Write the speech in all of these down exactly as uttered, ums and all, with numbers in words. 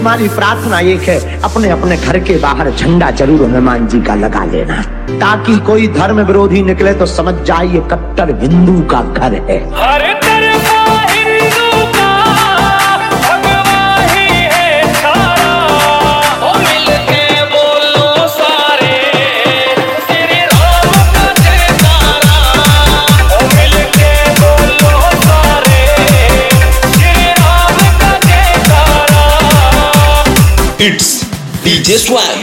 हमारी प्रार्थना एक है, अपने अपने घर के बाहर झंडा जरूर हनुमान जी का लगा लेना, ताकि कोई धर्म विरोधी निकले तो समझ जाइए कट्टर हिंदू का घर है। हर तरफा हिंदू का भगवा ही है सारा, ओ मिलके बोलो सारे श्री राम का जयकारा, ओ मिलके बोलो सारे श्री राम का जयकारा। It's D J Swag.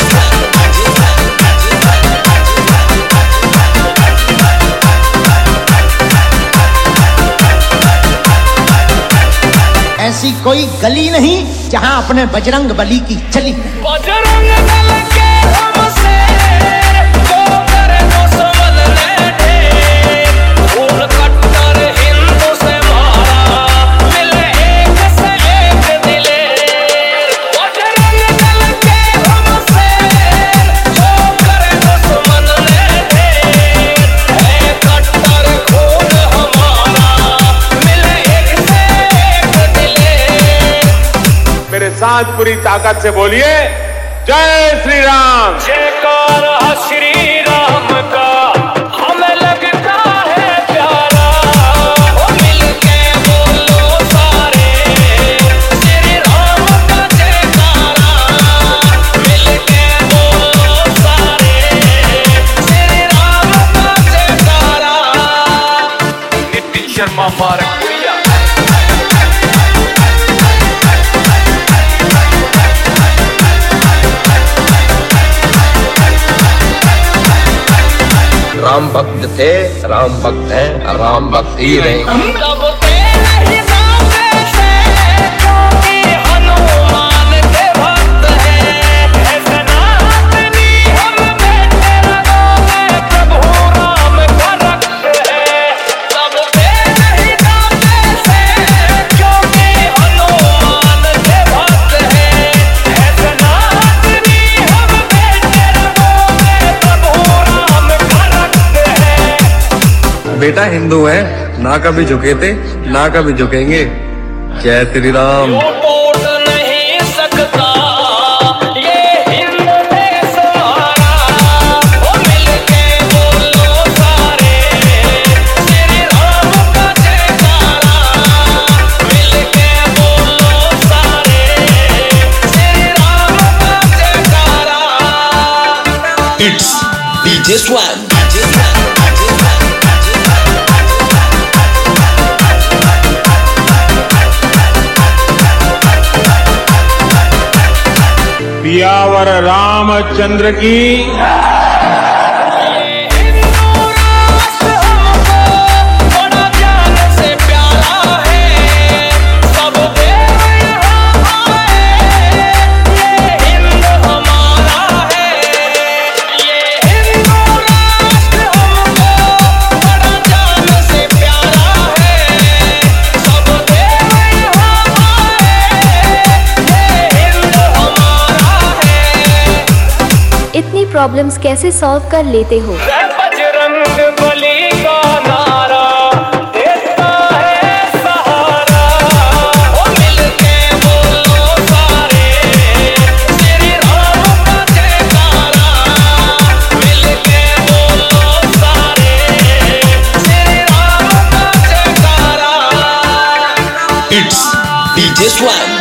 ऐसी कोई गली नहीं जहां अपने बजरंग बली की चली नहीं। बजरंग दल के हम शेर, जो करे दुश्मन ने ढेर, फूल कट्टर हिंदू से मारा, मिले एक से एक दिलेर। बजरंग दल के हम शेर, जो करे दुश्मन ने ढेर, है कट्टर खून हमारा, मिले एक से एक दिलेर। मेरे साथ पूरी ताकत से बोलिए, जय श्री राम। जयकारा श्री राम का हमें लगता है प्यारा, ओ मिलके बोलो सारे श्री राम का जयकारा, मिलके बोलो सारे श्री राम का जयकारा। नितिन शर्मा मार्ग राम भक्त थे, राम भक्त हैं, राम भक्त ही रहे। तब तेरे ही नाम से क्योंकि हनुमान के भक्त हैं, है सनातनी हम बेटे रगों में प्रभु राम का रक्त है। तब तेरे ही नाम से क्योंकि हनुमान के भक्त हैं, है सनातनी हम बेटे रगों में प्रभु राम का रक्त है। बेटा हिंदू है, ना कभी झुके थे, ना कभी झुकेंगे। जय श्री राम। वो टूट नहीं सकता ये हिंद देश हमारा, ओ मिलके बोलो सारे श्री राम का जयकारा, मिलके बोलो सारे श्री राम का जयकारा। It's D J Swag. पियावर Ramchandra की। ये हिंदू राष्ट्र हमको बड़ा जान से प्यारा है, सब देव यहाँ आए, ये हिंद हमारा है। ये हिंदू राष्ट्र हमको बड़ा जान से प्यारा है, सब देव यहाँ आए, ये हिंद हमारा है। इतनी प्रॉब्लम्स कैसे सॉल्व कर लेते हो? बजरंग बली का नारा देता है सहारा, ओ मिलके बोलो सारे श्री राम का जयकारा, मिलके बोलो सारे श्री राम का जयकारा। It's D J Swag.